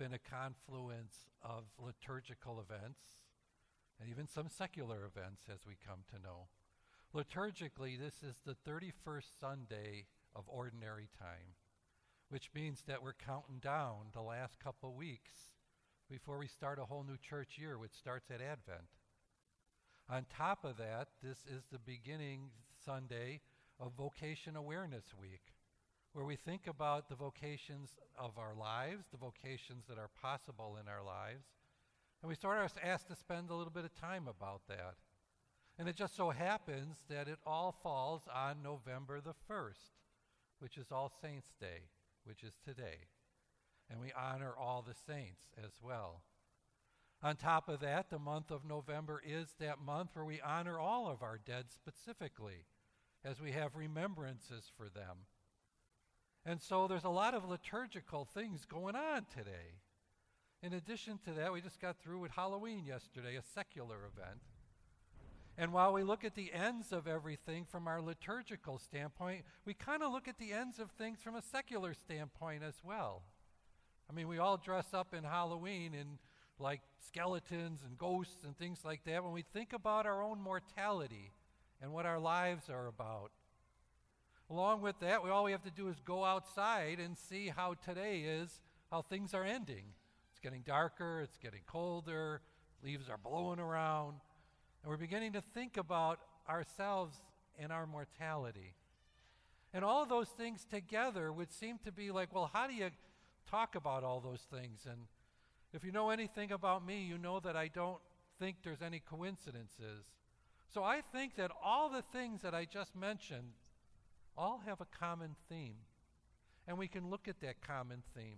been a confluence of liturgical events and even some secular events as we come to know. Liturgically, this is the 31st Sunday of Ordinary Time, which means that we're counting down the last couple weeks before we start a whole new church year, which starts at Advent. On top of that, this is the beginning Sunday of Vocation Awareness Week, where we think about the vocations of our lives, the vocations that are possible in our lives, and we sort of asked to spend a little bit of time about that. And it just so happens that it all falls on November the 1st, which is All Saints' Day, which is today. And we honor all the saints as well. On top of that, the month of November is that month where we honor all of our dead specifically, as we have remembrances for them. And so there's a lot of liturgical things going on today. In addition to that, we just got through with Halloween yesterday, a secular event. And while we look at the ends of everything from our liturgical standpoint, we kind of look at the ends of things from a secular standpoint as well. I mean, we all dress up in Halloween in like skeletons and ghosts and things like that when we think about our own mortality and what our lives are about. Along with that, all we have to do is go outside and see how today is, how things are ending. It's getting darker, it's getting colder, leaves are blowing around, and we're beginning to think about ourselves and our mortality. And all of those things together would seem to be like, well, how do you talk about all those things? And if you know anything about me, you know that I don't think there's any coincidences. So I think that all the things that I just mentioned all have a common theme, and we can look at that common theme.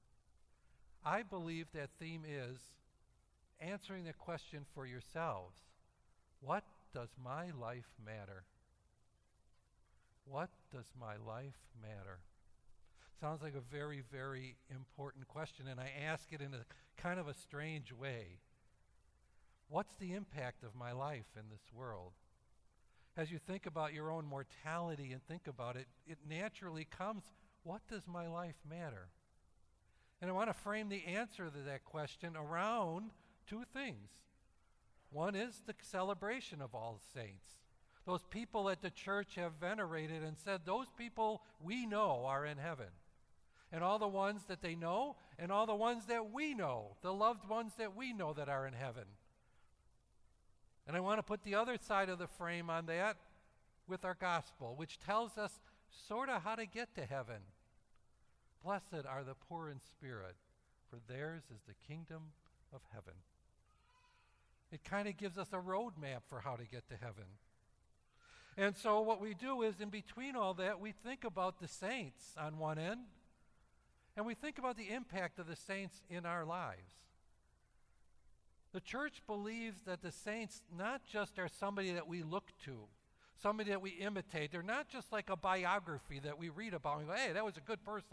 I believe that theme is answering the question for yourselves. What does my life matter? What does my life matter? Sounds like a very, very important question, and I ask it in a kind of a strange way. What's the impact of my life in this world? As you think about your own mortality and think about it, it naturally comes, what does my life matter? And I want to frame the answer to that question around two things. One is the celebration of all saints. Those people that the church have venerated and said, those people we know are in heaven. And all the ones that they know, and all the ones that we know, the loved ones that we know that are in heaven. And I want to put the other side of the frame on that with our gospel, which tells us sort of how to get to heaven. Blessed are the poor in spirit, for theirs is the kingdom of heaven. It kind of gives us a roadmap for how to get to heaven. And so what we do is, in between all that, we think about the saints on one end, and we think about the impact of the saints in our lives. The church believes that the saints not just are somebody that we look to, somebody that we imitate. They're not just like a biography that we read about and go, hey, that was a good person.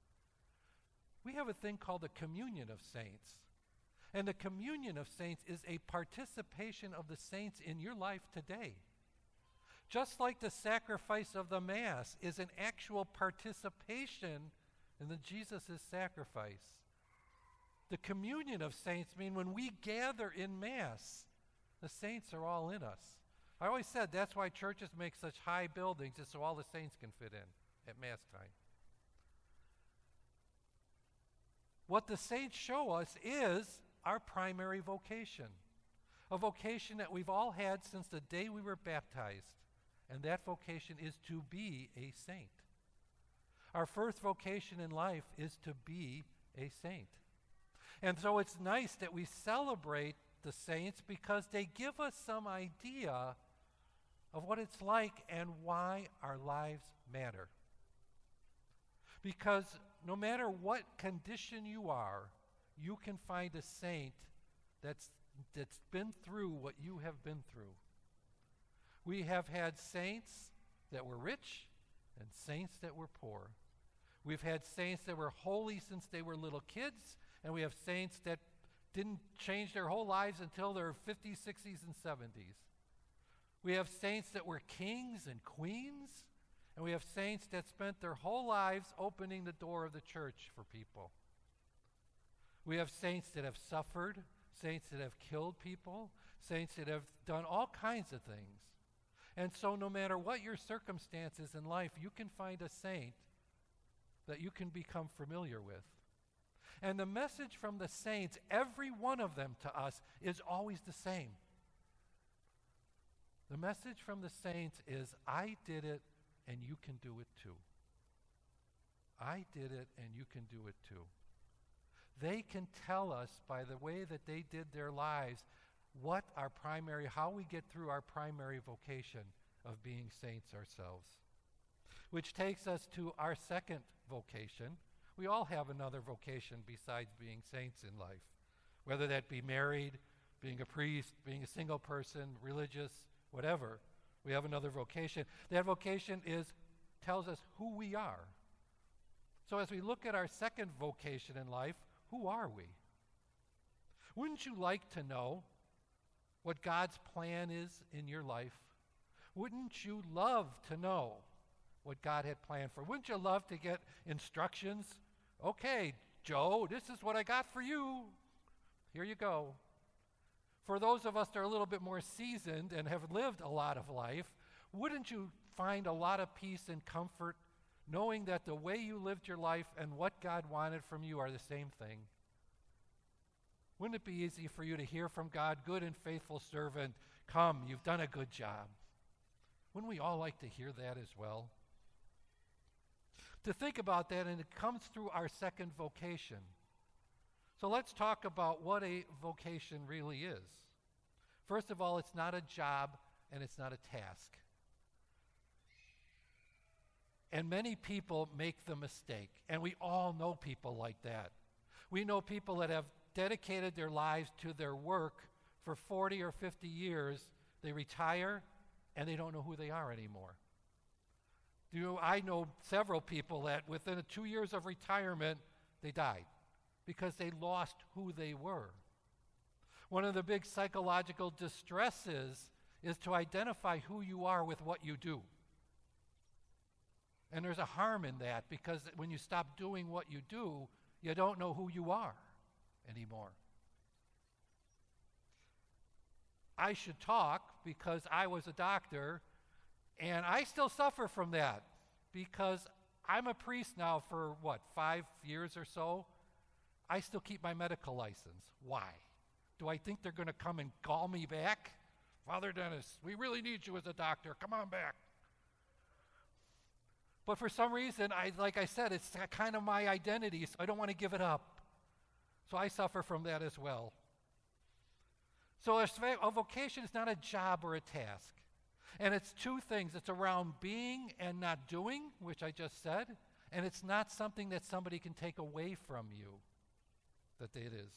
We have a thing called the communion of saints. And the communion of saints is a participation of the saints in your life today. Just like the sacrifice of the Mass is an actual participation in the Jesus' sacrifice. The communion of saints mean when we gather in Mass, the saints are all in us. I always said that's why churches make such high buildings, is so all the saints can fit in at Mass time. What the saints show us is our primary vocation, a vocation that we've all had since the day we were baptized, and that vocation is to be a saint. Our first vocation in life is to be a saint. And so it's nice that we celebrate the saints because they give us some idea of what it's like and why our lives matter. Because no matter what condition you are, you can find a saint that's been through what you have been through. We have had saints that were rich and saints that were poor. We've had saints that were holy since they were little kids, and we have saints that didn't change their whole lives until their 50s, 60s, and 70s. We have saints that were kings and queens, and we have saints that spent their whole lives opening the door of the church for people. We have saints that have suffered, saints that have killed people, saints that have done all kinds of things. And so no matter what your circumstances in life, you can find a saint that you can become familiar with. And the message from the saints, every one of them to us, is always the same. The message from the saints is, I did it and you can do it too. I did it and you can do it too. They can tell us by the way that they did their lives how we get through our primary vocation of being saints ourselves. Which takes us to our second vocation. We all have another vocation besides being saints in life, whether that be married, being a priest, being a single person, religious, whatever. We have another vocation. That vocation tells us who we are. So as we look at our second vocation in life, who are we? Wouldn't you like to know what God's plan is in your life? Wouldn't you love to know what God had planned for? Wouldn't you love to get instructions? Okay, Joe, this is what I got for you. Here you go. For those of us that are a little bit more seasoned and have lived a lot of life, wouldn't you find a lot of peace and comfort knowing that the way you lived your life and what God wanted from you are the same thing? Wouldn't it be easy for you to hear from God, good and faithful servant, come, you've done a good job? Wouldn't we all like to hear that as well? To think about that, and it comes through our second vocation. So let's talk about what a vocation really is. First of all, it's not a job and it's not a task. And many people make the mistake, and we all know people like that. We know people that have dedicated their lives to their work for 40 or 50 years. They retire, and they don't know who they are anymore. I know several people that within 2 years of retirement, they died because they lost who they were. One of the big psychological distresses is to identify who you are with what you do. And there's a harm in that, because when you stop doing what you do, you don't know who you are anymore. I should talk because I was a doctor, and I still suffer from that because I'm a priest now for 5 years or so. I still keep my medical license. Why? Do I think they're going to come and call me back? Father Dennis, we really need you as a doctor. Come on back. But for some reason, like I said, it's kind of my identity, so I don't want to give it up. So I suffer from that as well. So a vocation is not a job or a task. And it's two things. It's around being and not doing, which I just said, and it's not something that somebody can take away from you, that it is.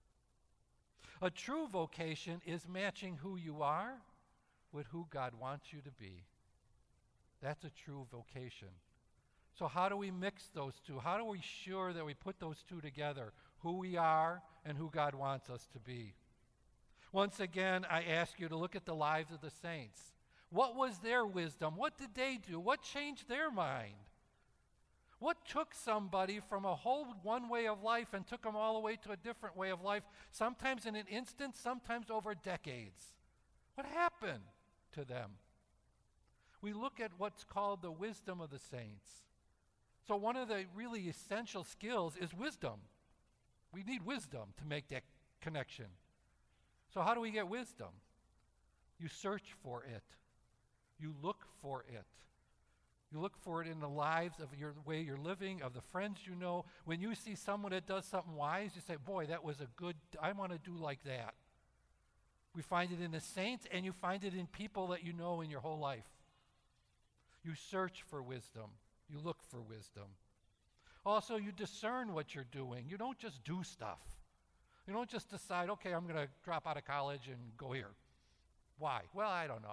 A true vocation is matching who you are with who God wants you to be. That's a true vocation. So how do we mix those two? How do we sure that we put those two together, who we are and who God wants us to be? Once again, I ask you to look at the lives of the saints. What was their wisdom? What did they do? What changed their mind? What took somebody from a whole one way of life and took them all the way to a different way of life, sometimes in an instant, sometimes over decades? What happened to them? We look at what's called the wisdom of the saints. So one of the really essential skills is wisdom. We need wisdom to make that connection. So how do we get wisdom? You search for it. You look for it. You look for it in the lives of your way you're living, of the friends you know. When you see someone that does something wise, you say, boy, that was I want to do like that. We find it in the saints, and you find it in people that you know in your whole life. You search for wisdom. You look for wisdom. Also, you discern what you're doing. You don't just do stuff. You don't just decide, okay, I'm going to drop out of college and go here. Why? Well, I don't know.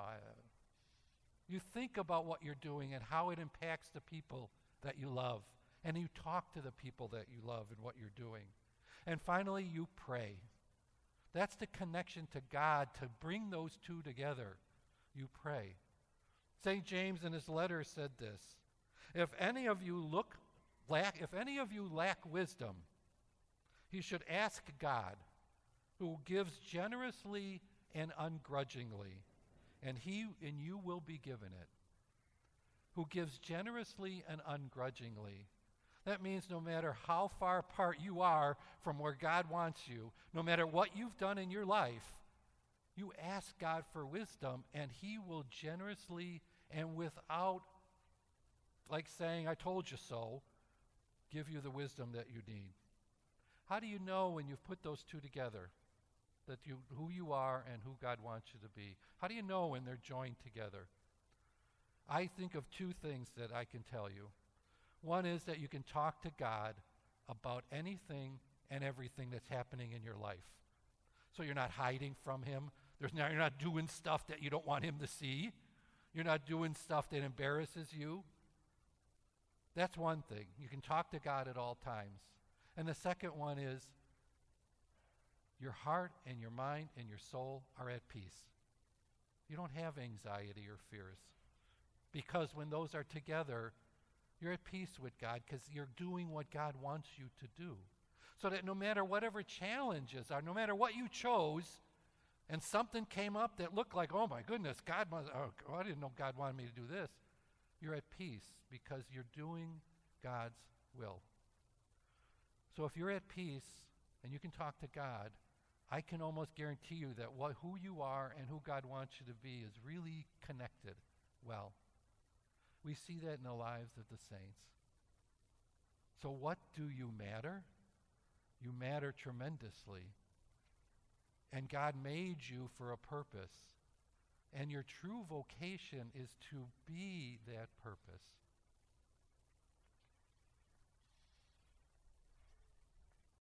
You think about what you're doing and how it impacts the people that you love. And you talk to the people that you love and what you're doing. And finally, you pray. That's the connection to God, to bring those two together. You pray. St. James in his letter said this: if any of you lack wisdom, He should ask God, who gives generously and ungrudgingly, and you will be given it. Who gives generously and ungrudgingly. That means no matter how far apart you are from where God wants you, no matter what you've done in your life, you ask God for wisdom, and he will generously and without, like saying, I told you so, give you the wisdom that you need. How do you know when you've put those two together, who you are and who God wants you to be? How do you know when they're joined together? I think of two things that I can tell you. One is that you can talk to God about anything and everything that's happening in your life. So you're not hiding from him. You're not doing stuff that you don't want him to see. You're not doing stuff that embarrasses you. That's one thing. You can talk to God at all times. And the second one is your heart and your mind and your soul are at peace. You don't have anxiety or fears. Because when those are together, you're at peace with God because you're doing what God wants you to do. So that no matter whatever challenges are, no matter what you chose, and something came up that looked like, oh my goodness, I didn't know God wanted me to do this. You're at peace because you're doing God's will. So if you're at peace and you can talk to God, I can almost guarantee you that who you are and who God wants you to be is really connected well. We see that in the lives of the saints. So what do you matter? You matter tremendously. And God made you for a purpose. And your true vocation is to be that purpose.